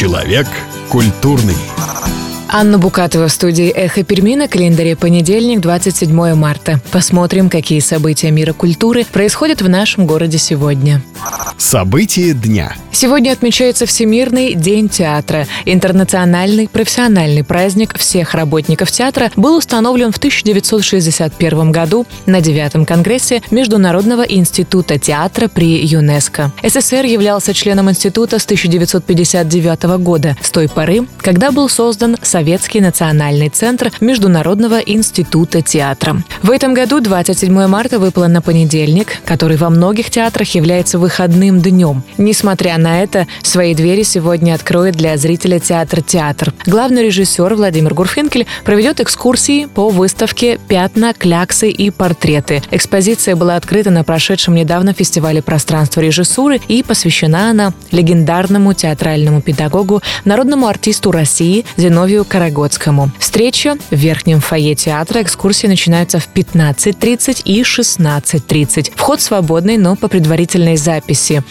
Человек культурный. Анна Букатова в студии «Эхо Перми», на календаре понедельник, 27 марта. Посмотрим, какие события мира культуры происходят в нашем городе сегодня. События дня. Сегодня отмечается Всемирный день театра. Интернациональный профессиональный праздник всех работников театра был установлен в 1961 году на 9-м конгрессе Международного института театра при ЮНЕСКО. СССР являлся членом института с 1959 года, с той поры, когда был создан Советский национальный центр Международного института театра. В этом году 27 марта выпало на понедельник, который во многих театрах является выходным днем. Несмотря на это, свои двери сегодня откроет для зрителя театр. Главный режиссер Владимир Гурфинкель проведет экскурсии по выставке «Пятна, кляксы и портреты». Экспозиция была открыта на прошедшем недавно фестивале «Пространство режиссуры» и посвящена она легендарному театральному педагогу, народному артисту России Зиновию Карагодскому. Встреча в верхнем фойе театра. Экскурсии начинаются в 15:30 и 16:30. Вход свободный, но по предварительной записи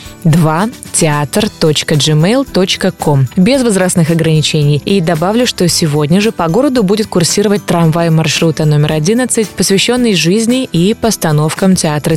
2teatr.gmail.com. Без возрастных ограничений. И добавлю, что сегодня же по городу будет курсировать трамвай маршрута номер 11, посвященный жизни и постановкам театра.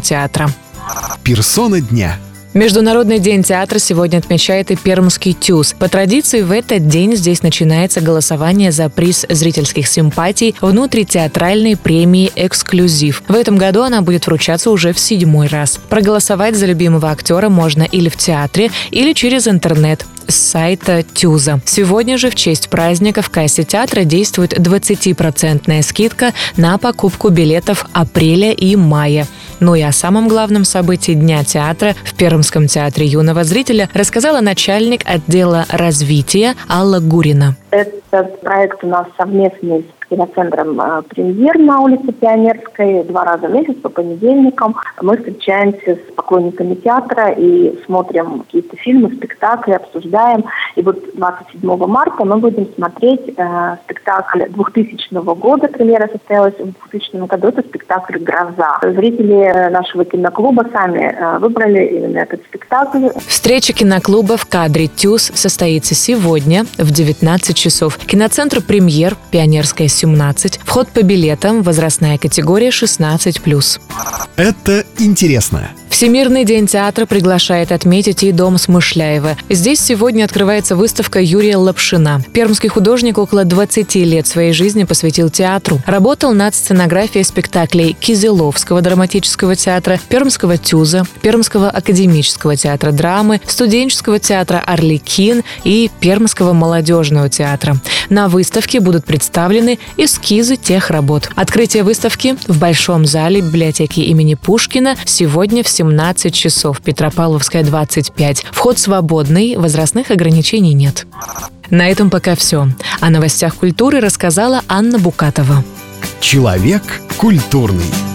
Персона дня. Международный день театра сегодня отмечает и Пермский ТЮЗ. По традиции, в этот день здесь начинается голосование за приз зрительских симпатий внутритеатральной премии «Эксклюзив». В этом году она будет вручаться уже в 7-й раз. Проголосовать за любимого актера можно или в театре, или через интернет с сайта ТЮЗа. Сегодня же в честь праздника в кассе театра действует 20% скидка на покупку билетов апреля и мая. Ну и о самом главном событии Дня театра в Пермском театре юного зрителя рассказала начальник отдела развития Алла Гурина. Этот проект у нас совместный с киноцентром «Премьер» на улице Пионерской. 2 раза в месяц по понедельникам мы встречаемся с поклонниками театра и смотрим какие-то фильмы, спектакли, обсуждаем. И вот 27 марта мы будем смотреть спектакль 2000 года. Премьера состоялась в 2000 году. Это спектакль «Гроза». Зрители нашего киноклуба сами выбрали именно этот спектакль. Встреча киноклуба в кадре ТЮЗ состоится сегодня в 19 часов. Киноцентр «Премьер», Пионерская, 17. Вход по билетам, возрастная категория 16+. Это интересно. Всемирный день театра приглашает отметить и Дом Смышляева. Здесь сегодня открывается выставка Юрия Лапшина. Пермский художник около 20 лет своей жизни посвятил театру. Работал над сценографией спектаклей Кизиловского драматического театра, Пермского ТЮЗа, Пермского академического театра драмы, студенческого театра «Арлекин» и Пермского молодежного театра. На выставке будут представлены эскизы тех работ. Открытие выставки в Большом зале библиотеки имени Пушкина сегодня в 17 часов, Петропавловская, 25. Вход свободный, возрастных ограничений нет. На этом пока все. О новостях культуры рассказала Анна Букатова. Человек культурный.